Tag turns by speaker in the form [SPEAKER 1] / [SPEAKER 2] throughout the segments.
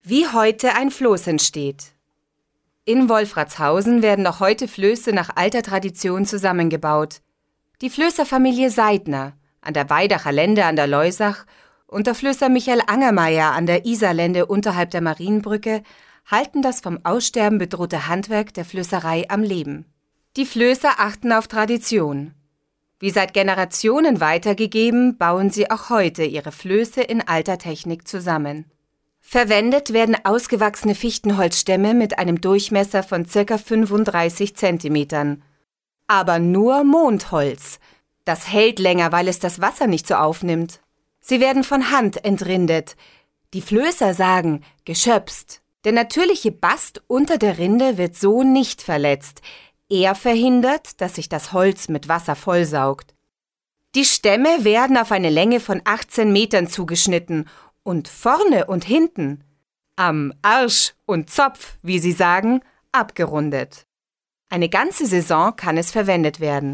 [SPEAKER 1] Wie heute ein Floß entsteht. In Wolfratshausen werden noch heute Flöße nach alter Tradition zusammengebaut. Die Flößerfamilie Seidner an der Weidacher Lende an der Loisach und der Flößer Michael Angermeier an der Isarlende unterhalb der Marienbrücke halten das vom Aussterben bedrohte Handwerk der Flößerei am Leben. Die Flößer achten auf Tradition. Wie seit Generationen weitergegeben, bauen sie auch heute ihre Flöße in alter Technik zusammen. Verwendet werden ausgewachsene Fichtenholzstämme mit einem Durchmesser von ca. 35 cm. Aber nur Mondholz. Das hält länger, weil es das Wasser nicht so aufnimmt. Sie werden von Hand entrindet. Die Flößer sagen geschöpst. Der natürliche Bast unter der Rinde wird so nicht verletzt. Er verhindert, dass sich das Holz mit Wasser vollsaugt. Die Stämme werden auf eine Länge von 18 Metern zugeschnitten und vorne und hinten, am Arsch und Zopf, wie sie sagen, abgerundet. Eine ganze Saison kann es verwendet werden.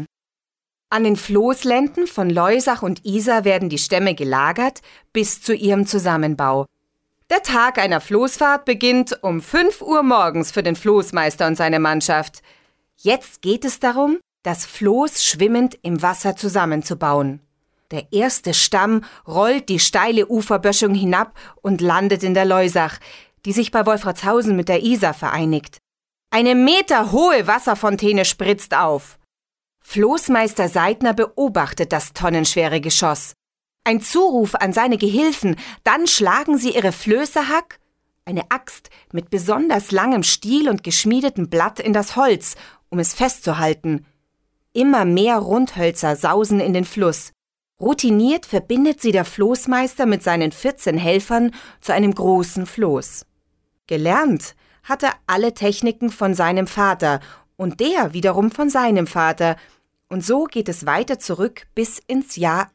[SPEAKER 1] An den Floßlenden von Loisach und Isar werden die Stämme gelagert bis zu ihrem Zusammenbau. Der Tag einer Floßfahrt beginnt um 5 Uhr morgens für den Floßmeister und seine Mannschaft. Jetzt geht es darum, das Floß schwimmend im Wasser zusammenzubauen. Der erste Stamm rollt die steile Uferböschung hinab und landet in der Loisach, die sich bei Wolfratshausen mit der Isar vereinigt. Eine meterhohe Wasserfontäne spritzt auf. Floßmeister Seidner beobachtet das tonnenschwere Geschoss. Ein Zuruf an seine Gehilfen, dann schlagen sie ihre Flößerhack, eine Axt mit besonders langem Stiel und geschmiedetem Blatt in das Holz, um es festzuhalten. Immer mehr Rundhölzer sausen in den Fluss. Routiniert verbindet sie der Floßmeister mit seinen 14 Helfern zu einem großen Floß. Gelernt hat er alle Techniken von seinem Vater und der wiederum von seinem Vater. Und so geht es weiter zurück bis ins Jahr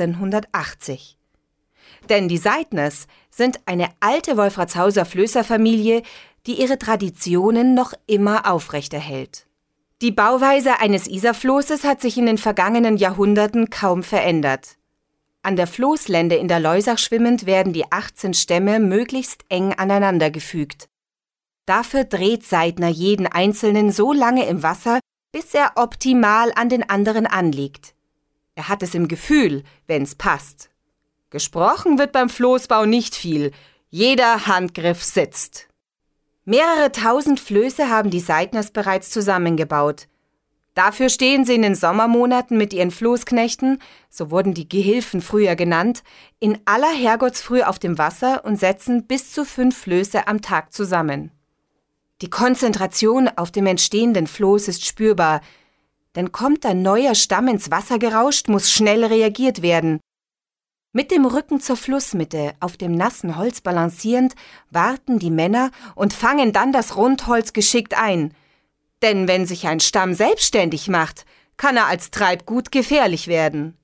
[SPEAKER 1] 1880. Denn die Seidners sind eine alte Wolfratshauser Flößerfamilie, die ihre Traditionen noch immer aufrechterhält. Die Bauweise eines Isarfloßes hat sich in den vergangenen Jahrhunderten kaum verändert. An der Floßlende in der Loisach schwimmend werden die 18 Stämme möglichst eng aneinander gefügt. Dafür dreht Seidner jeden einzelnen so lange im Wasser, bis er optimal an den anderen anliegt. Er hat es im Gefühl, wenn's passt. Gesprochen wird beim Floßbau nicht viel. Jeder Handgriff sitzt. Mehrere tausend Flöße haben die Seidners bereits zusammengebaut. Dafür stehen sie in den Sommermonaten mit ihren Floßknechten, so wurden die Gehilfen früher genannt, in aller Herrgottsfrüh auf dem Wasser und setzen bis zu 5 Flöße am Tag zusammen. Die Konzentration auf dem entstehenden Floß ist spürbar, denn kommt ein neuer Stamm ins Wasser gerauscht, muss schnell reagiert werden. Mit dem Rücken zur Flussmitte, auf dem nassen Holz balancierend, warten die Männer und fangen dann das Rundholz geschickt ein. Denn wenn sich ein Stamm selbstständig macht, kann er als Treibgut gefährlich werden.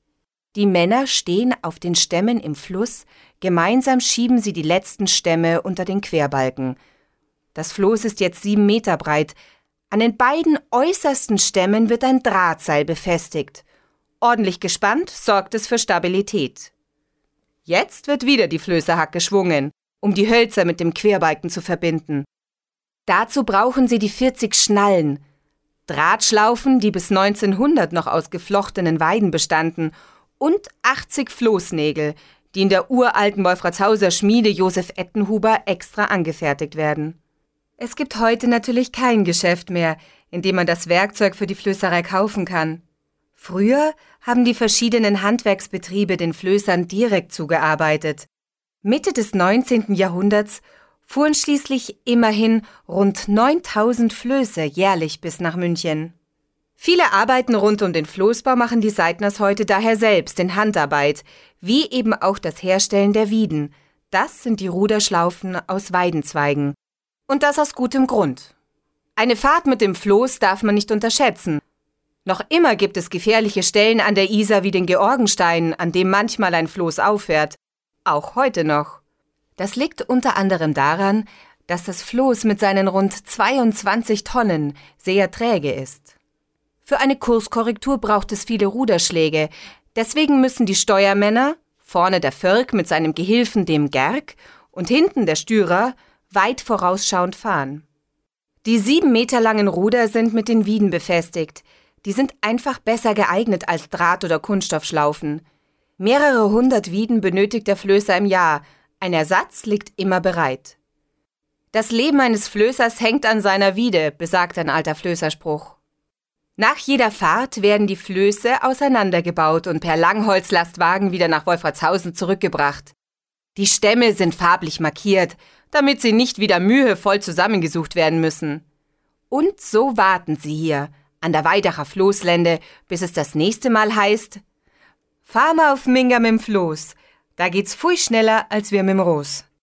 [SPEAKER 1] Die Männer stehen auf den Stämmen im Fluss, gemeinsam schieben sie die letzten Stämme unter den Querbalken. Das Floß ist jetzt 7 Meter breit. An den beiden äußersten Stämmen wird ein Drahtseil befestigt. Ordentlich gespannt sorgt es für Stabilität. Jetzt wird wieder die Flößerhack geschwungen, um die Hölzer mit dem Querbalken zu verbinden. Dazu brauchen sie die 40 Schnallen, Drahtschlaufen, die bis 1900 noch aus geflochtenen Weiden bestanden, und 80 Floßnägel, die in der uralten Wolfratshauser Schmiede Josef Ettenhuber extra angefertigt werden. Es gibt heute natürlich kein Geschäft mehr, in dem man das Werkzeug für die Flößerei kaufen kann. Früher haben die verschiedenen Handwerksbetriebe den Flößern direkt zugearbeitet. Mitte des 19. Jahrhunderts fuhren schließlich immerhin rund 9000 Flöße jährlich bis nach München. Viele Arbeiten rund um den Floßbau machen die Seidners heute daher selbst in Handarbeit, wie eben auch das Herstellen der Wieden. Das sind die Ruderschlaufen aus Weidenzweigen. Und das aus gutem Grund. Eine Fahrt mit dem Floß darf man nicht unterschätzen. Noch immer gibt es gefährliche Stellen an der Isar wie den Georgenstein, an dem manchmal ein Floß auffährt. Auch heute noch. Das liegt unter anderem daran, dass das Floß mit seinen rund 22 Tonnen sehr träge ist. Für eine Kurskorrektur braucht es viele Ruderschläge. Deswegen müssen die Steuermänner, vorne der Völk mit seinem Gehilfen dem Gerg und hinten der Stürer weit vorausschauend fahren. Die 7 Meter langen Ruder sind mit den Wieden befestigt. Die sind einfach besser geeignet als Draht- oder Kunststoffschlaufen. Mehrere 100 Wieden benötigt der Flößer im Jahr. Ein Ersatz liegt immer bereit. Das Leben eines Flößers hängt an seiner Wiede, besagt ein alter Flößerspruch. Nach jeder Fahrt werden die Flöße auseinandergebaut und per Langholzlastwagen wieder nach Wolfratshausen zurückgebracht. Die Stämme sind farblich markiert, damit sie nicht wieder mühevoll zusammengesucht werden müssen. Und so warten sie hier, an der Weidacher Floßlände, bis es das nächste Mal heißt: Fahr mal auf Minga mit'm Floß, da geht's viel schneller als wir mit'm Roß.